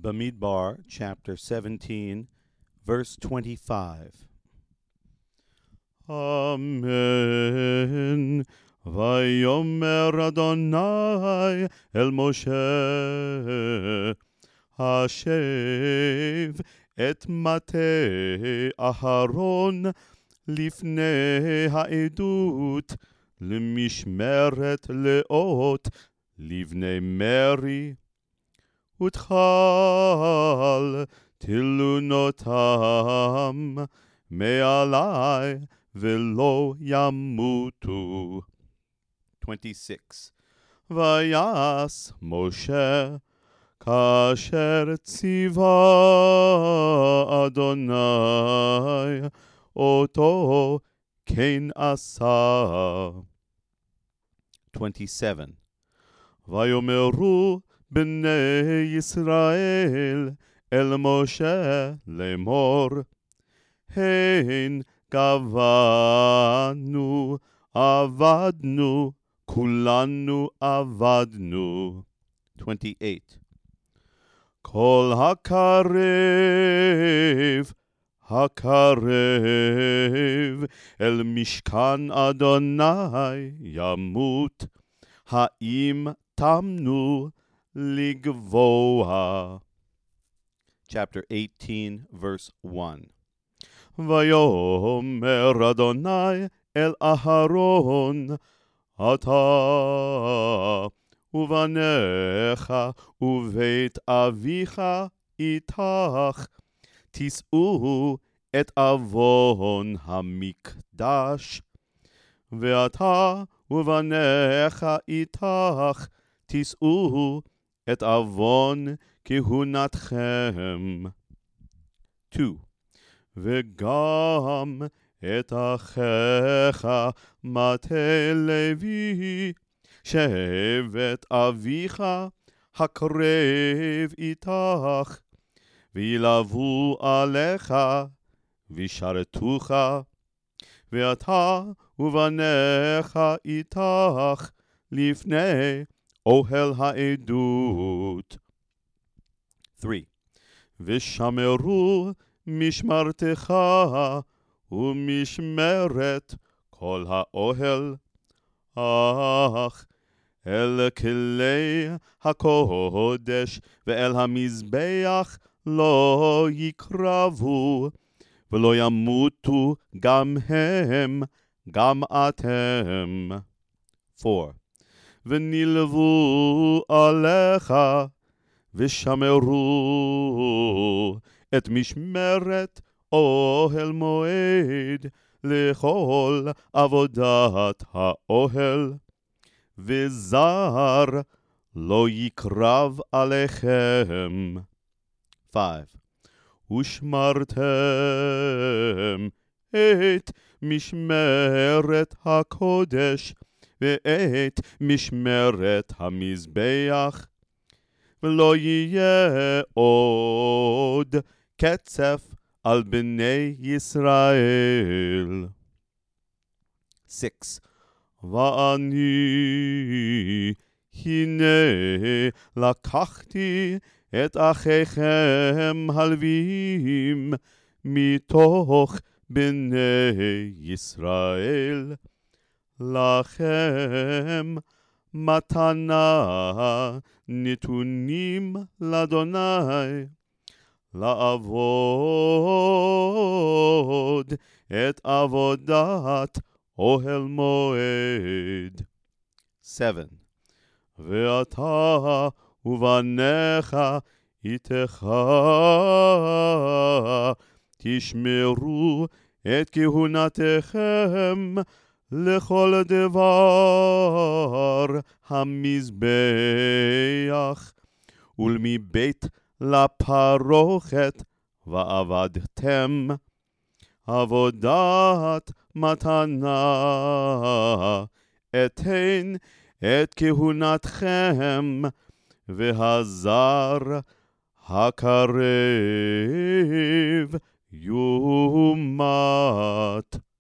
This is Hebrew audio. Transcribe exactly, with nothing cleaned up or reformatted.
Bamidbar, chapter seventeen, verse twenty-five. Amen. Vayomer Adonai el Moshe, Hashev et mate Aharon lifnei ha'edut, לממשמרת לאות לבני מרי, ותחל תלונותם מעלי ולא ימותו. twenty-six. ויעש משה כאשר ציווה אדוני אותו כן עשה. twenty-seven. ויאמרו בני ישראל אל משה לאמור, הן גבנו עבדנו, כולנו עבדנו. twenty-eight. כל הקרב הקרב אל משכן אדוני ימות, האם תמנו לגבוה. Chapter eighteen, verse one. ויאמר אדוני אל אהרון, אתה ובניך ובית אביך איתך, תישאו את אבון המקדש, ואתה ובניך איתך תישאו את אבון כהונתכם. two. וגם את אחיך מטה לוי, שבט אביך הקרב איתך, וילבו עליך וישרתוך, ואתה ובניך איתך לפני אוהל העדות. three. ושמרו משמרתך ומשמרת כל האוהל, אך אל כלי הקודש ואל המזבח לא יקרבו, ולא ימותו גם הם, גם אתם. four. ונלוו עליך ושמרו את משמרת אוהל מועד לכל עבודת האוהל, וזר לא יקרב עליכם. five. ושמרתם את משמרת הקודש ואת משמרת המזבח, ולא יהיה עוד קצף על בני ישראל. six. ואני הנה לקחתי את אחיכם הלוויים מתוך בני ישראל, לכם מתנה נתונים לאדוני, לעבוד את עבודת אוהל מועד. seven. ואתה ובניך איתך תשמרו את כהונתכם לכל דבר המזבח, ולמבית לפרוכת ועבדתם עבודת מתנה, אתן את כהונתכם, והזר הקרב יומת.